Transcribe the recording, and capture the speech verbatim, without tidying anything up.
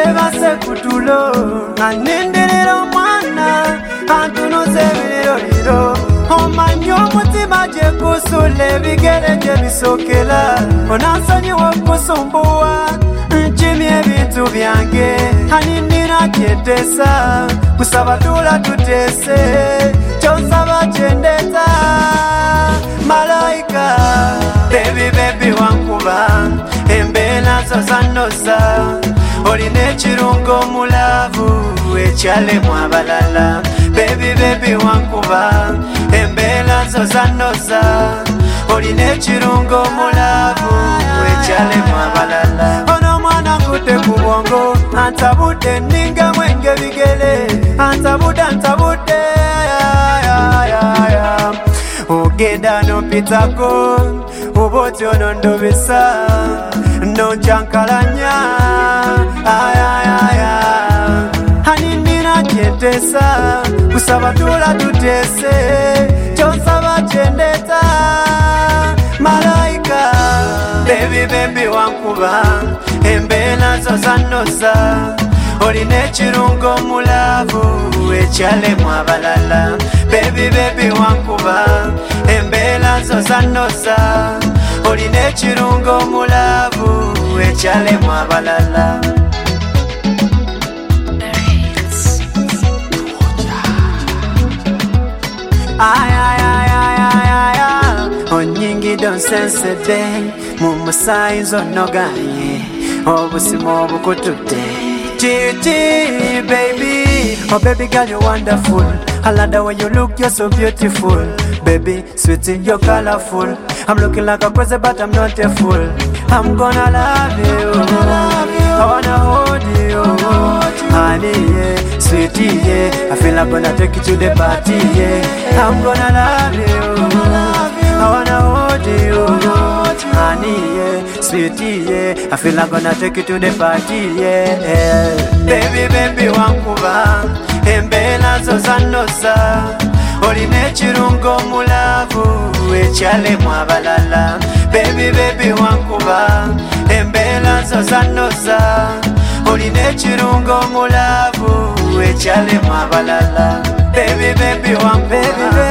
Seba sekutulo Nanindiriro mwana Antuno sebiriro liro Omanyo mutima je kusule Bigere je bisokela Onansonyi wakusumbuwa Nchimi ebintu byange Haninira kietesa Kusabatula tutese Chonsaba chendeta Malaika Baby baby wankuba Embela zozanoza Oline chirungo mulavu Echale mwabalala Baby baby wankuba Embela zozanoza Oline chirungo mulavu Echale mwabalala Ono mwana kute kubongo Antabude ninga mwenge bigele Antabude antabude Ogeda no pitako Ubote ono ndobesa No jankalanya Ayayaya Haninira kietesa Kusabatula tutese Chonsaba chendeta Malaika Baby baby wankuba Embela zozanoza Oline chirungo mulavu Echale mwabalala Baby baby wankuba Embela zozanoza Oline chirungo mulavu Echale mwabalala Ay ay ay ay ay ay ay Onyingi don sense day Mumusai zonoganye Obusimo bukutute Gigi, baby. Oh, baby girl, you're wonderful. I love the way you look, you're so beautiful. Baby, sweetie, you're colorful. I'm looking like a crazy, but I'm not a fool. I'm gonna love you. I wanna hold you. Honey, yeah, sweetie, yeah. I feel I'm gonna take you to the party, yeah. I'm gonna love you. I wanna hold you. Honey, yeah, sweetie, yeah. I feel I'm gonna take you to the party, yeah. Baby, baby, wankuba Embela zozanoza Oline chirungo mulavu Echale mwabalala Baby, baby, wankuba Embela zozanoza Oline chirungo mulavu Echale mwabalala Baby, baby, wankuba